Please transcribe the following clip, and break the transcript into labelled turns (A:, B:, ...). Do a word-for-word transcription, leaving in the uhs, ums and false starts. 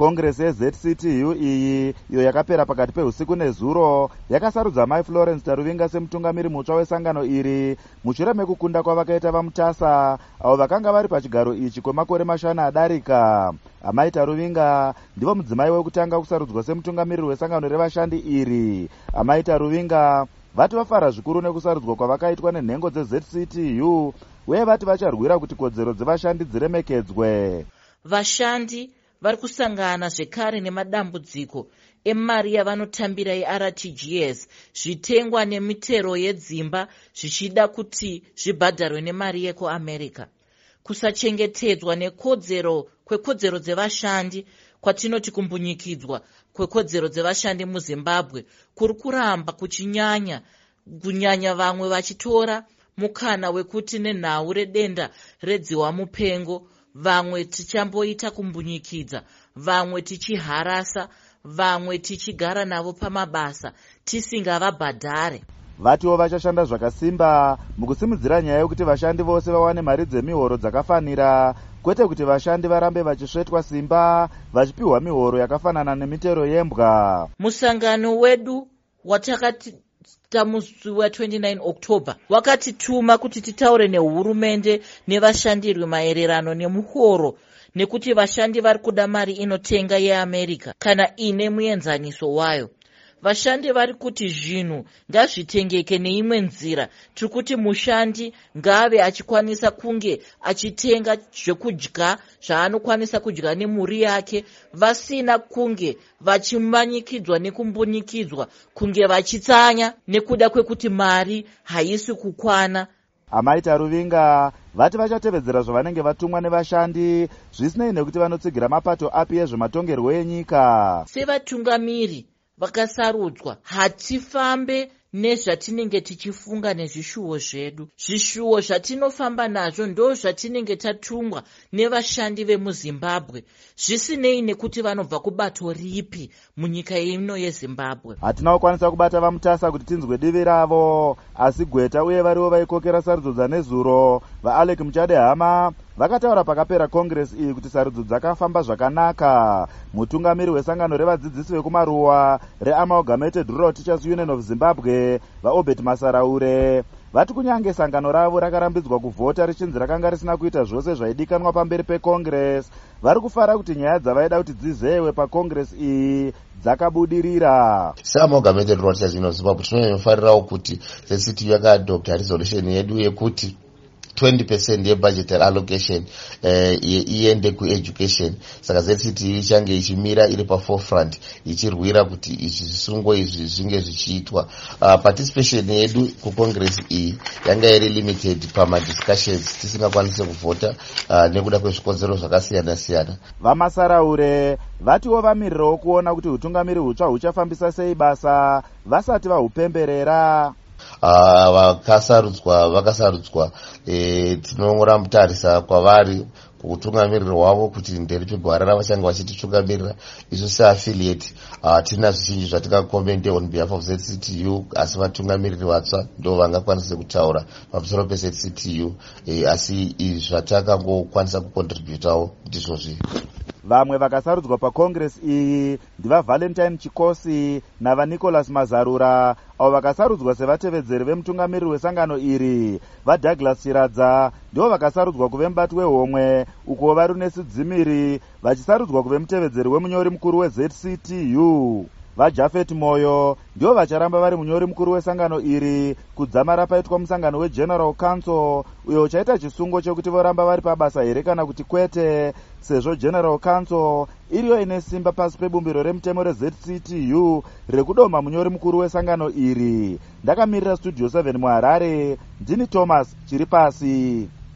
A: Kongresi yeZ C T U iyi iyo yakapera pakati peusiku nezuro yakasarudza Mai Florence Taruvinga semutungamiri mutsva wesangano iri mushure mekukunda kwavakaita vamutasa avo vakanga vari pachigaro ichi kwemakore mashanu adarika. Amai Taruvinga ndivo mudzimai wekutanga kusarudzwa semutungamiriri wesangano revashandi iri. Amai Taruvinga vati vafara zvikuru nekusarudzwa kwavakaitwa nenhengo dzeZ C T U uye vati vacharwira kuti kodzero dzevashandi dziremekedzwe.
B: Vashandi vari kusangana zvekare nemadambudziko emari yavanotambira yeR T G S, zvitengwa nemitero yedzimba zvichida kuti zvibhadharwe nemari yekuAmerica. Kusachengetedzwa nekodzero kwekodzero dzevashandi kwatinoti kumbunyikidzwa kwekodzero dzevashandi muZimbabwe kuri kuramba kuchinyanya, kunyanya vamwe vachitora mukana wekuti nenhau redenda redziwa mupengo, vamwe tichamboita kumbunyikidza, vamwe tichiharasa, vamwe tichigara navo pamabasa tisingavabhadhare.
A: Vatiwo vachashanda zvakasimba mukusimudzira nyaya yekuti vashandi vose vawane mari dzemihoro dzakafanira, kwete kuti vashandi varambe vachisvetwa simba vachipiwa mihoro yakafanana nemitero yembwa.
B: Musangano wedu watakati tamusi wa29 October wakatituma kuti titaure nehurumende nevashandirwi maererano nemuhoro, nekuti vashandi vari kuda mari inotenga yeAmerica kana ine muenzaniso wayo. Vashandi vari kuti zvinhu ngazvitengeke neimwe nzira, tiri kuti mushandi ngave achikwanisa kunge achitenga zvekudya zvaanokwanisa kudya nemhuri yake, vasina kunge vachimanyikidzwa nekumbunyikidzwa, kunge vachitsanya nekuda kwekuti mari haisi kukwana.
A: Amai Taruvinga vati vachatevedzera zvavanenge vatumwa nevashandi zvisinei nekuti vanotsigira mapato api ezvematongerwo enyika.
B: Sevatungamiri vakasarudzwa, hatifambe nezvatinenge tichifunga nezvishuwo zvedu. Zvishuwo zvatinofamba nazvo ndo zvatinenge tatumwa nevashandi vemuZimbabwe, zvisinei nekuti vanobva kubato ripi munyika ino yeZimbabwe.
A: Hatina kukwanisa kubata vamutasa kuti tinzwe divi ravo, asi Gweta uye variwo vaikokera sarudzo dzanezuro vaAlec Muchadehama vakataura pakapera Congress iyi kuti sarudzo dzakafamba zvakanaka. Mutungamiri wesangano revadzidzisi vekumaruwa reAmalgamated Rural Teachers Union of Zimbabwe vaObert Masaraure vati kunyange sangano ravo rakarambidzwa kuvhota richinzi rakanga risina kuita zvose zvaidikanwa pamberi peCongress, vari kufara kuti nyaya dzavaida kuti dzizewe paCongress iyi dzakabudirira.
C: SeAmalgamated Rural Teachers Union of Zimbabwe tinonyofarirawo kuti Z C T U yakaadopta resolution yedu yekuti twenty percent yebudgetary allocation uh, iende kueducation. Saka Z C T U ichange ichimira iri paforefront ichirwira kuti izvi zvisungo izvi zvinge zvichiitwa. Uh, participation yedu kucongress iyi yanga iri limited pamadiscussions tisingakwanise kuvhota uh, nekuda kwezvikodzero zvakasiyana siyana.
A: Vamasaraure vatiwo vamirirawo kuona kuti utungamiri hutsva huchafambisa sei basa vasati vahupemberera.
C: Uh, vakasarudzwa vakasarudzwa e, tinongoramtarisa kwavari kutungamiriri hwavo kuti nderipi gwara ravachange vachititungamirira. Isu seaffiliate uh, tina zvizhinji zvatingakomende on behalf of Z C T U, asi vatungamiriri vatsva ndo vangakwanisa kutaura pamusoro peZ C T U, e, asi izvi zvatakangokwanisa kucontributawo ndizvozvi.
A: Vamwe vakasarudzwa paCongress iyi ndiva Valentine Chikosi navaNicholas Mazarura, avo vakasarudzwa sevatevedzeri vemutungamiriri wesangano iri. VaDouglas Chiradza ndivo vakasarudzwa kuve mubati wehomwe, uko vaRunesi Dzimiri vachisarudzwa kuve mutevedzeri wemunyori mukuru weZ C T U. VaJafet Moyo ndivo vacharamba vari munyori mukuru wesangano iri kudzamara paitwa musangano weGeneral Council uyo uchaita chisungo chekuti voramba vari pabasa here kana kuti kwete, sezvo General Council iriyo ine simba pasi pebumbiro remutemo reZ C T U rekudoma munyori mukuru wesangano iri. Ndakamirira Studio seven muHarare, ndini Thomas Chiripasi.